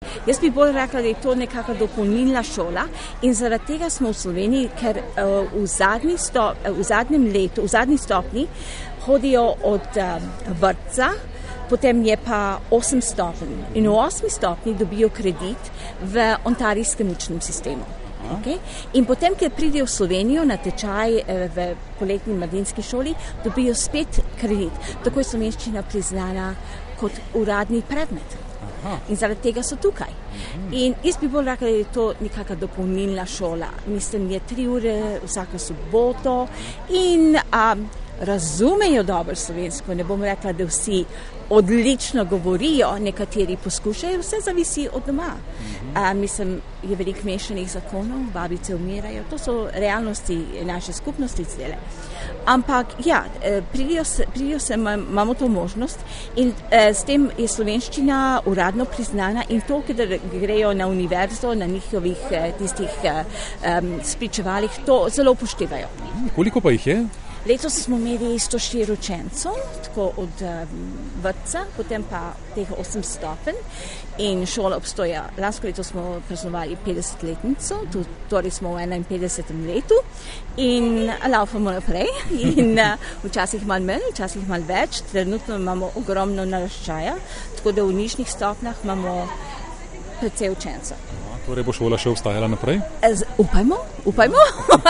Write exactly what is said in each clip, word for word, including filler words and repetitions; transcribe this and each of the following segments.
Jaz bi bolj rekla, da je to nekakšna dopolnilna šola in zaradi tega smo v Sloveniji, ker uh, v, zadnji sto, uh, v zadnjem letu, v zadnji stopni hodijo od uh, vrtca, potem je pa osem stopenj in v osmi stopni dobijo kredit v ontarijskem učnem sistemu. Okay? In potem, ker pridejo v Slovenijo na tečaj v poletni mladinski šoli, dobijo spet kredit. Tako je slovenščina priznana kot uradni predmet. Aha. In zaradi tega so tukaj. In jaz bi bolj rekla, da je to nekakšna dopolnilna šola. Mislim, je tri ure vsako soboto in um, razumejo dobro slovensko. Ne bom rekla, da vsi odlično govorijo, nekateri poskušajo, vse zavisi od doma. A, mislim, je veliko mešanih zakonov, babice umirajo, to so realnosti naše skupnosti cele. Ampak ja, pridijo se, pridijo se imamo to možnost in eh, s tem je slovenščina uradno priznana in to, da grejo na univerzo, na njihovih eh, tistih eh, um, spričevalih, to zelo upoštevajo. Koliko pa jih je? Letos smo imeli sto štiri učencev, tako od um, vrtca, potem pa teh osem stopenj in šola obstoja. Lansko leto smo praznovali petdesetletnico, torej smo v enainpetdesetem letu in laufamo naprej in uh, včasih malo manj, včasih malo več. Trenutno imamo ogromno naraščaja, tako da v nižjih stopnjah imamo precej učencev. Torej bo šola še obstajala naprej? Z, upajmo, upajmo.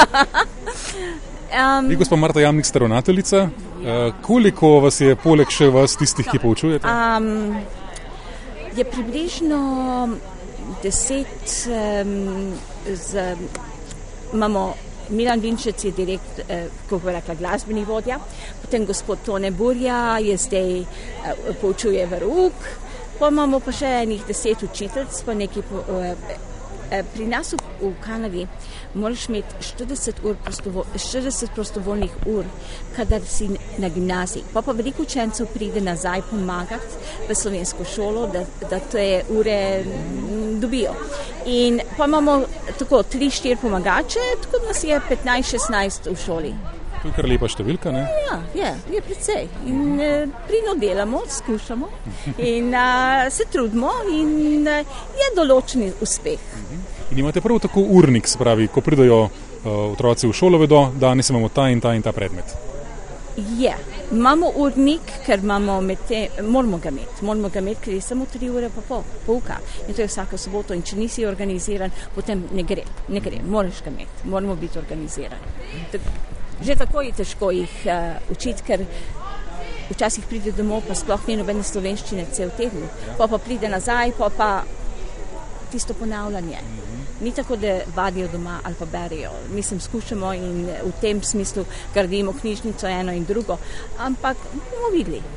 Um, Vi, gospa Marta Jamnik, ste ravnateljica. Uh, koliko vas je poleg še vas tistih, ki poučujete? Um, je približno deset, um, z, imamo Milan Vinčec je direkt, eh, kako bi rekla, glasbeni vodja, potem gospod Tone Burja je zdaj eh, poučuje verouk, pa imamo pa še enih deset učiteljic, pa neki po, eh, pri nas v, v Kanadi moraš imeti štirideset, ur prostovo, štirideset prostovoljnih ur, kadar si na gimnaziji. Pa pa veliko učencev pride nazaj pomagati v slovensko šolo, da, da te ure dobijo. In pa imamo tako tri, štiri pomagače, tako da nas je petnajst, šestnajst v šoli. To je kar lepa številka, ne? Ja, je, je precej. In eh, pridno delamo, skušamo in eh, se trudimo in eh, je določen uspeh. In imate prav tako urnik, se pravi, ko pridajo uh, otroci v šolo, vedo, danes imamo ta in ta in ta predmet. Je, imamo urnik, ker imamo med te, moramo ga imeti, moramo ga imeti, ker je samo tri ure pa pol, pouka. In to je vsako soboto in če nisi organiziran, potem ne gre, ne gre, moraš ga imeti, moramo biti organizirani. Že tako je težko jih uh, učiti, ker včasih pride domov, pa sploh ni nobene slovenščine cel teden. Pa pa pride nazaj, pa pa tisto ponavljanje. Ni tako, da vadijo doma ali pa berijo. Mislim, skušamo in v tem smislu gradimo knjižnico eno in drugo. Ampak bomo videli,